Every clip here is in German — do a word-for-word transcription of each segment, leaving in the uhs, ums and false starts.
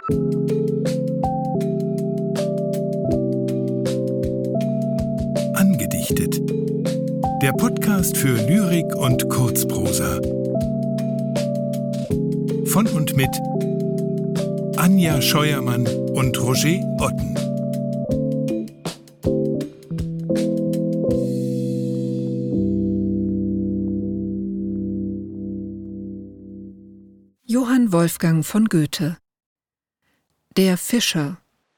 Angedichtet. Der Podcast für Lyrik und Kurzprosa. Von und mit Anja Scheuermann und Roger Otten. Johann Wolfgang von Goethe. Der Fischer.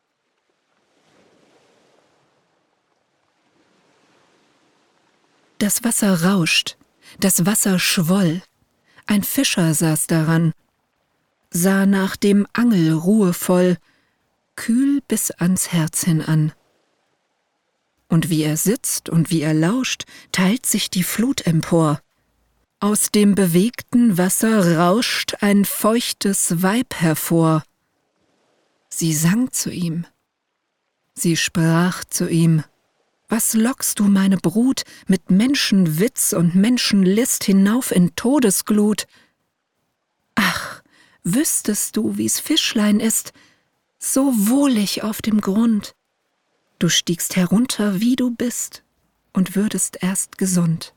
Das Wasser rauscht, das Wasser schwoll, ein Fischer saß daran, sah nach dem Angel ruhevoll, kühl bis ans Herz hinan. Und wie er sitzt und wie er lauscht, teilt sich die Flut empor. Aus dem bewegten Wasser rauscht ein feuchtes Weib hervor. Sie sang zu ihm, sie sprach zu ihm: Was lockst du meine Brut mit Menschenwitz und Menschenlist hinauf in Todesglut? Ach, wüsstest du, wie's Fischlein ist, so wohlig auf dem Grund. Du stiegst herunter, wie du bist, und würdest erst gesund.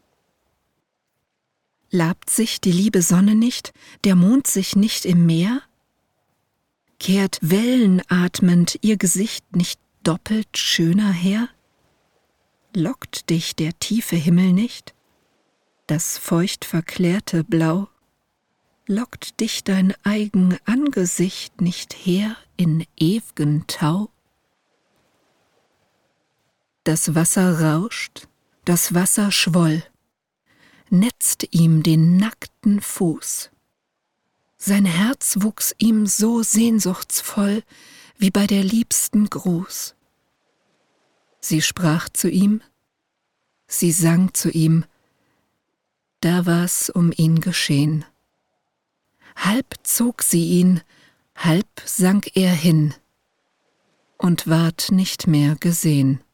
Labt sich die liebe Sonne nicht, der Mond sich nicht im Meer? Kehrt wellenatmend ihr Gesicht nicht doppelt schöner her? Lockt dich der tiefe Himmel nicht, das feucht verklärte Blau? Lockt dich dein eigen Angesicht nicht her in ew'gen Tau? Das Wasser rauscht, das Wasser schwoll, netzt ihm den nackten Fuß. Sein Herz wuchs ihm so sehnsuchtsvoll wie bei der liebsten Gruß. Sie sprach zu ihm, sie sang zu ihm, da war's um ihn geschehn. Halb zog sie ihn, halb sank er hin und ward nicht mehr gesehn.